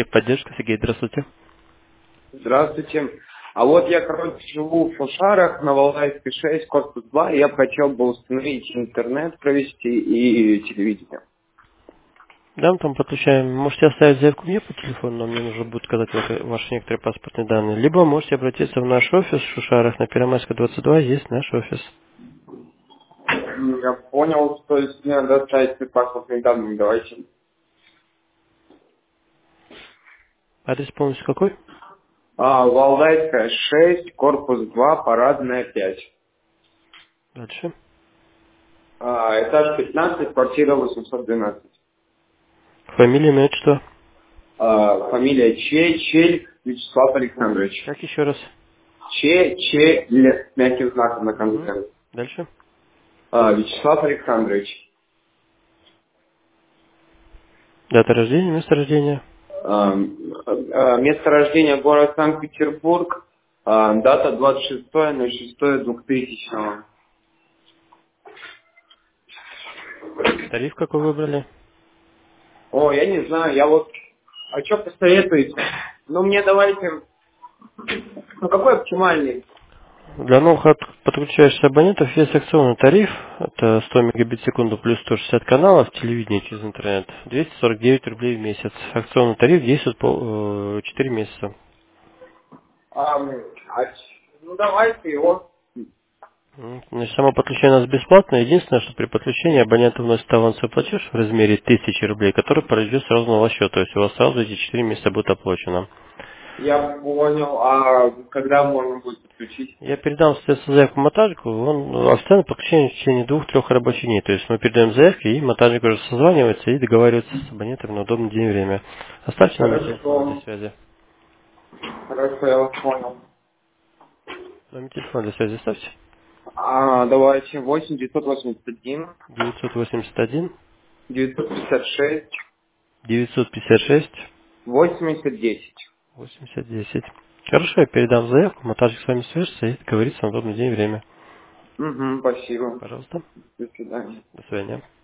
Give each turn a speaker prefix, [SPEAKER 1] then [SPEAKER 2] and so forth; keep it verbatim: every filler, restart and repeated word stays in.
[SPEAKER 1] Техподдержка, Сергей, здравствуйте.
[SPEAKER 2] Здравствуйте. А вот я, короче, живу в Фушарах на Валдайской шесть, корпус два, и я бы хотел бы установить интернет, провести и телевидение.
[SPEAKER 1] Да, мы там подключаем. Можете оставить заявку мне по телефону, но мне нужно будет сказать ваши некоторые паспортные данные. Либо можете обратиться в наш офис в Шушарах на Первомайская двадцать два, есть наш офис.
[SPEAKER 2] Я понял, что если мне надо оставить свои паспортные данные, давайте.
[SPEAKER 1] Адрес полностью какой?
[SPEAKER 2] А, Валдайская шесть, корпус два, парадная пять.
[SPEAKER 1] Дальше.
[SPEAKER 2] А, этаж пятнадцать, квартира восемьсот двенадцать.
[SPEAKER 1] Фамилия, имя, отчество.
[SPEAKER 2] А, фамилия Че, Чель Вячеслав Александрович.
[SPEAKER 1] Как еще раз?
[SPEAKER 2] Че, Че, Л, с мягким знаком на
[SPEAKER 1] Угу.
[SPEAKER 2] конце.
[SPEAKER 1] Дальше.
[SPEAKER 2] А, Вячеслав Александрович.
[SPEAKER 1] Дата рождения, место рождения.
[SPEAKER 2] А, а, Место рождения город Санкт-Петербург. А, Дата двадцать шестое ноль шестое двухтысячного.
[SPEAKER 1] Тариф какой выбрали?
[SPEAKER 2] О, я не знаю, я вот... А что посоветуете? Ну, мне давайте... Ну, какой оптимальный?
[SPEAKER 1] Для новых от- подключающихся абонентов есть акционный тариф. Это сто мегабит в секунду плюс сто шестьдесят каналов, телевидение через интернет. двести сорок девять рублей в месяц. Акционный тариф действует по э, четыре месяца.
[SPEAKER 2] А, а, ну, давайте его.
[SPEAKER 1] М, Значит, само подключение у нас бесплатно. Единственное, что при подключении абонент вносит авансовый платеж в размере тысячи рублей, который пройдет сразу на ваш счет. То есть у вас сразу эти четыре месяца будет оплачено.
[SPEAKER 2] Я понял. А когда можно будет подключить?
[SPEAKER 1] Я передам соответственно, заявку монтажнику, он официально подключение в течение двух-трех рабочих дней. То есть мы передаем заявки, и монтажник уже созванивается и договаривается с абонентом на удобный день и время. Оставьте номер телефона для
[SPEAKER 2] Хорошо.
[SPEAKER 1] связи.
[SPEAKER 2] Хорошо, я вас понял.
[SPEAKER 1] Номер телефона для связи оставьте.
[SPEAKER 2] А, давайте. восемь девятьсот восемьдесят один
[SPEAKER 1] девятьсот восемьдесят один
[SPEAKER 2] девятьсот пятьдесят шесть
[SPEAKER 1] девятьсот пятьдесят шесть
[SPEAKER 2] восемьдесят десять.
[SPEAKER 1] восемьдесят десять. Хорошо, я передам заявку, монтажник с вами свяжется и договорится на удобный день и время.
[SPEAKER 2] Угу, спасибо.
[SPEAKER 1] Пожалуйста.
[SPEAKER 2] До свидания.
[SPEAKER 1] До свидания.